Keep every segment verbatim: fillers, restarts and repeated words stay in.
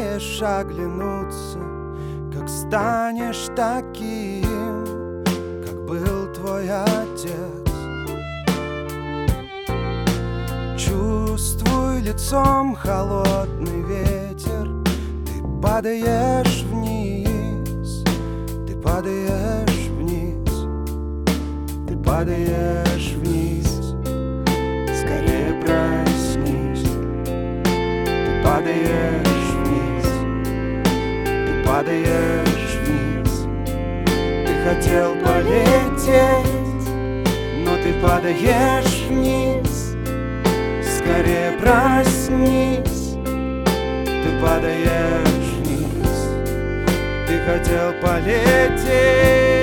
успеешь оглянуться, как станешь таким, как был твой отец. Чувствуй лицом холодный ветер, ты падаешь вниз, ты падаешь вниз, ты падаешь вниз. Скорее проснись, ты падаешь вниз, ты падаешь вниз. Ты хотел полететь, но ты падаешь вниз. Скорее проснись, ты падаешь вниз. Ты хотел полететь.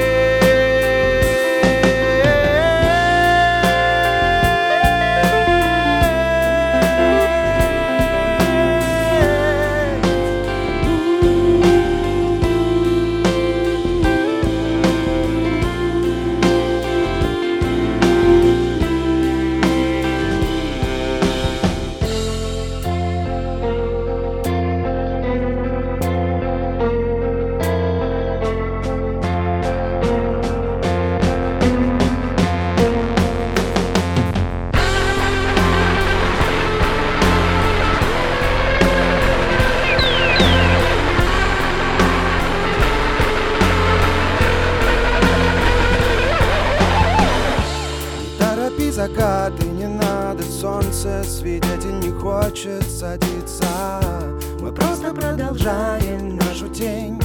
Закаты не надо, солнце, свидетель не хочет садиться. Мы просто продолжаем нашу тень.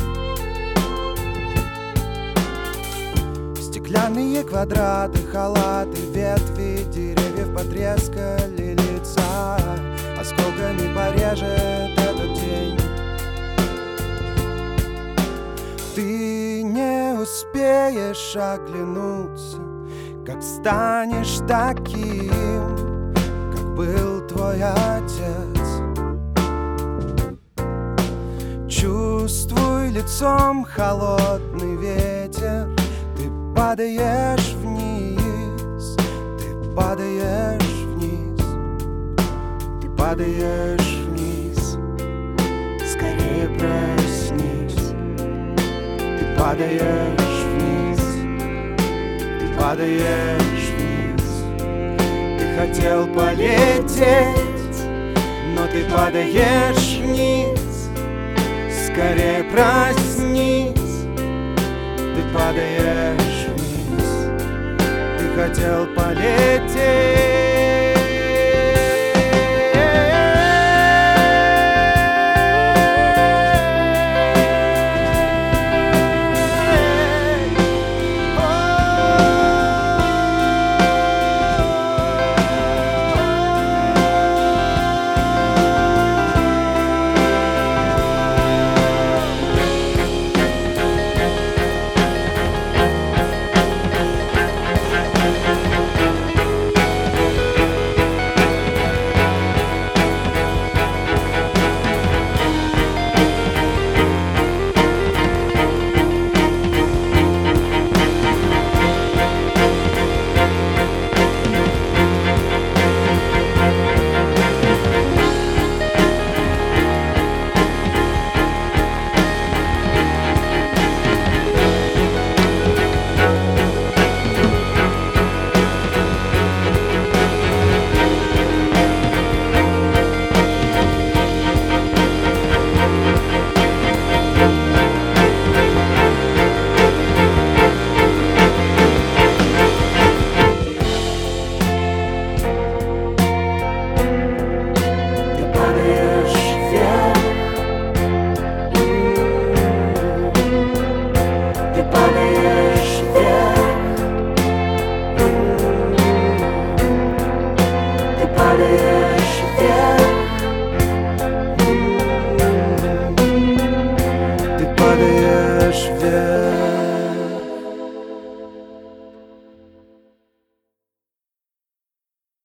Стеклянные квадраты, халаты, ветви деревьев потрескали лица. Осколками порежет этот день. Ты не успеешь оглянуться, как станешь таким, как был твой отец. Чувствуй лицом холодный ветер, ты падаешь вниз, ты падаешь вниз, ты падаешь вниз. Скорее проснись, ты падаешь вниз, падаешь вниз. Ты хотел полететь, но ты падаешь вниз. Скорее проснись, ты падаешь вниз. Ты хотел полететь. Padre.